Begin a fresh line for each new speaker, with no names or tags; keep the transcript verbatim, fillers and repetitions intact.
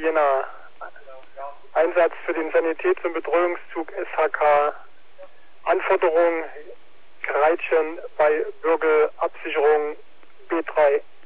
Jena. Einsatz für den Sanitäts- und Betreuungszug S H K. Anforderung Kreitchen bei Bürgerabsicherung B drei.